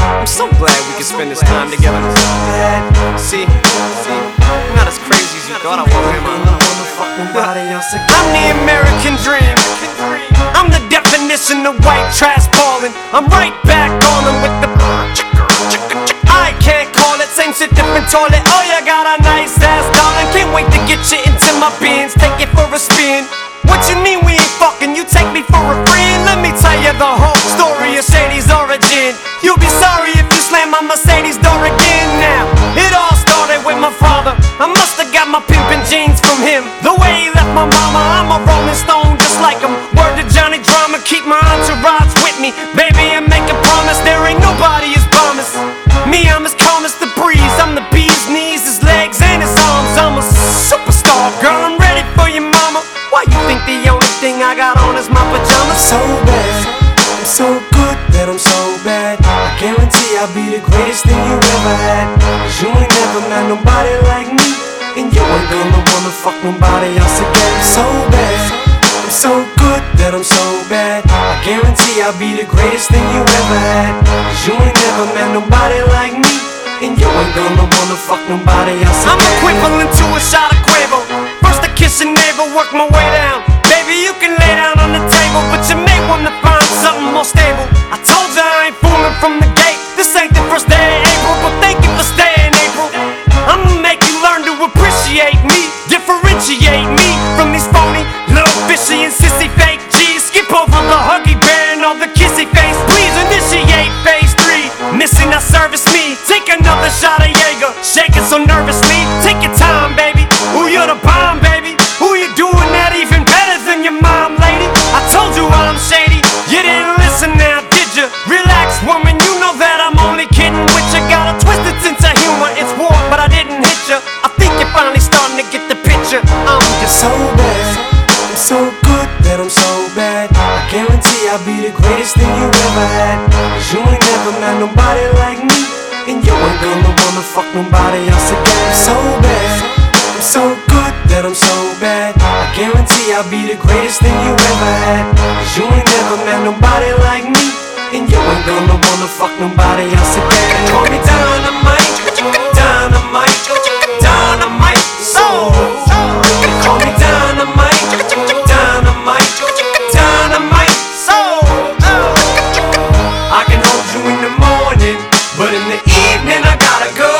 I'm so glad we could spend this time together. See, I'm not as crazy as you thought I was, am I? I'm the American dream. I'm the definition of white trash ballin'. I'm right back on them with the I can't call it, same shit, different toilet. Oh, you got a nice ass, darling. Can't wait to get you into my bins, take it for a spin. What you mean we ain't fucking? You take me for a friend? Let me tell you the whole story of Shady's origin. You'll be sorry if you slam my Mercedes door again. Now, it all started with my father. I must've got my pimpin' jeans from him. The way he left my mama, I'm a rolling stone just like him. Word to Johnny Drama, keep my entourage with me. Baby, I make a promise, there ain't nobody as promised. Me, I'm as calm as the breeze. I'm the bee's knees, his legs and his arms. I'm a superstar, girl, I'm ready for you, mama. Why you think the only thing I got on is my pajamas? So bad, I'm so good that I'm so bad. I guarantee I'll be the greatest thing you ever had. Cause you ain't never met nobody like me, and you ain't gonna wanna fuck nobody else again. So bad, I'm so good that I'm so bad. I guarantee I'll be the greatest thing you ever had. Cause you ain't never met nobody like me, and you ain't gonna wanna fuck nobody else again. I'm equivalent to a shot of Quavo. First I kiss your neighbor, work my way down. Baby, you can lay down on the table, but you may wanna find something more stable. I told you I ain't fooling from the gate. This ain't the first day of April, but thank you for staying, April. I'ma make you learn to appreciate me, differentiate me from these phony, little fishy and sissy fake G's. Skip over the huggy bear and all the kissy face. Please initiate phase 3. Missing that service me. Take another shot of Jaeger, shaking so nervously. Take your time, baby. Ooh, you're the bomb, baby. Ooh, you doing that even better than your mom, lady. I told you I'm shady. You didn't listen now, did you? Relax, woman. You know that I'm only kidding with you. Got a twisted sense of humor. It's war, but I didn't hit you. I think you're finally starting to get the picture. I'm just so bad, I'm so good that I'm so bad. I guarantee I'll be the greatest thing you ever had. Cause you ain't never met nobody like me, and you ain't gonna wanna fuck nobody else again. So bad, I'm so good that I'm so bad. I guarantee I'll be the greatest thing you ever had. Cause you ain't never met nobody like me, and you ain't gonna wanna fuck nobody else again. call me dynamite, dynamite, dynamite. So call me dynamite, dynamite, dynamite. So I can hold you in the morning, but in the evening I gotta go.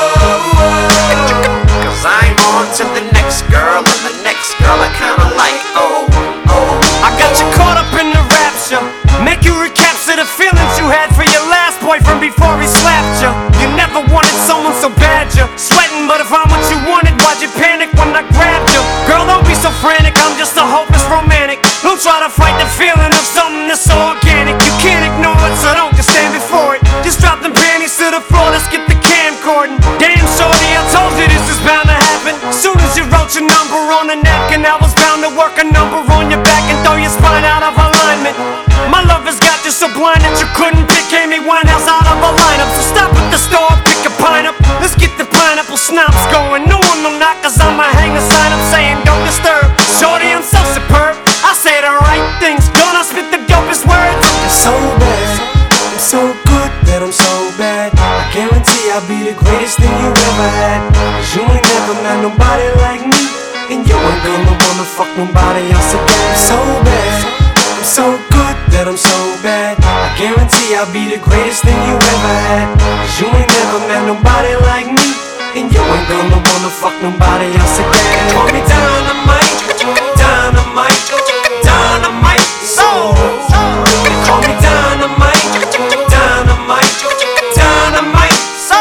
Cause I'm on to the next girl, and the next girl I kinda like. Oh, I got you caught up in the rapture. Make you recapture the feelings you had for your last boyfriend before he slapped you. You never wanted someone so bad you're sweating, but if I'm what you wanted, why'd you panic when I grabbed you? Girl, don't be so frantic, I'm just a hopeless romantic. Don't try to fight the feeling of something that's so organic. You can't ignore it, so don't just stand before it. Just drop them panties to the floor, let's get the camcording. Damn shorty, I told you this is bound to happen. Soon as you wrote your number on a napkin, I was bound to work a number on your back and throw your spine out of alignment. My lover's got you so blind that you couldn't pick Amy Winehouse out of a lineup. So stop at the store, pick a pine up. Let's get the pineapple schnapps going. No one will knock, cause I'ma hang a sign up saying don't disturb. Shorty, I'm so superb, I say the right things, gonna spit the dopest words. So bad, I'm so good that I'm so bad. I guarantee I'll be the greatest thing you ever had. Cause you ain't never met nobody like me, and you ain't gonna wanna fuck nobody else again. So bad, I'm so good that I'm so bad. I guarantee I'll be the greatest thing you ever had. Cause you ain't never met nobody like me, and you ain't gonna wanna fuck nobody else again. Call me dynamite, dynamite, dynamite. So call me dynamite, dynamite, dynamite. So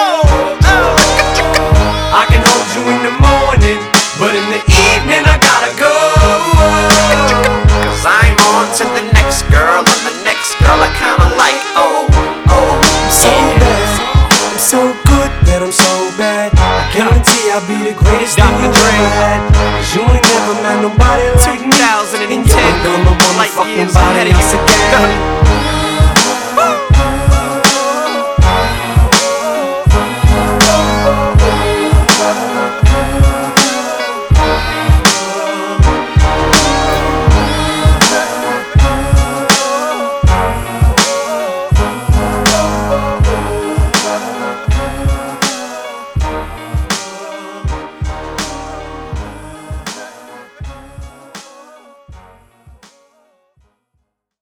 I can hold you in the morning, but in the evening I gotta go. Cause I'm on to the next girl, and the next girl I kinda like. Oh, so bad, I'm so good that I'm so bad. I guarantee I'll be the greatest thing you ever had. Cause you ain't never met nobody like me, and you ain't gonna wanna fuck nobody else again.